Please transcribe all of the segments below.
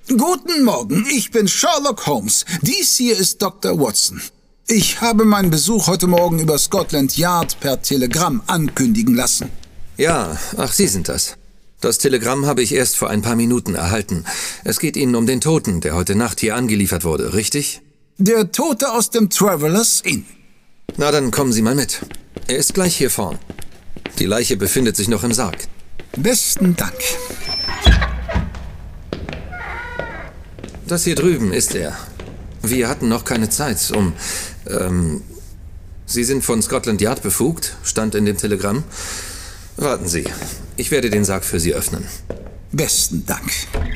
Guten Morgen, ich bin Sherlock Holmes. Dies hier ist Dr. Watson. Ich habe meinen Besuch heute Morgen über Scotland Yard per Telegramm ankündigen lassen. Ja, ach, Sie sind das. Das Telegramm habe ich erst vor ein paar Minuten erhalten. Es geht Ihnen um den Toten, der heute Nacht hier angeliefert wurde, richtig? Der Tote aus dem Travelers Inn. Na, dann kommen Sie mal mit. Er ist gleich hier vorn. Die Leiche befindet sich noch im Sarg. Besten Dank. Das hier drüben ist er. Wir hatten noch keine Zeit, Sie sind von Scotland Yard befugt, stand in dem Telegramm. Warten Sie, ich werde den Sarg für Sie öffnen. Besten Dank.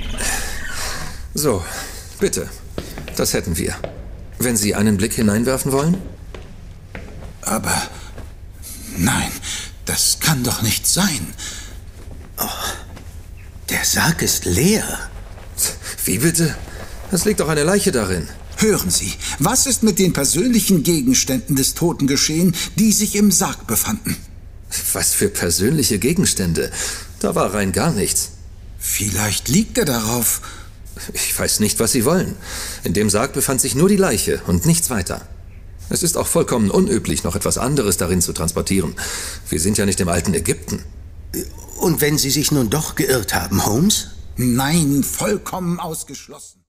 So, bitte, das hätten wir. Wenn Sie einen Blick hineinwerfen wollen? Aber nein, das kann doch nicht sein. Oh, der Sarg ist leer. Wie bitte? Es liegt doch eine Leiche darin. Hören Sie, was ist mit den persönlichen Gegenständen des Toten geschehen, die sich im Sarg befanden? Was für persönliche Gegenstände? Da war rein gar nichts. Vielleicht liegt er darauf. Ich weiß nicht, was Sie wollen. In dem Sarg befand sich nur die Leiche und nichts weiter. Es ist auch vollkommen unüblich, noch etwas anderes darin zu transportieren. Wir sind ja nicht im alten Ägypten. Und wenn Sie sich nun doch geirrt haben, Holmes? Nein, vollkommen ausgeschlossen.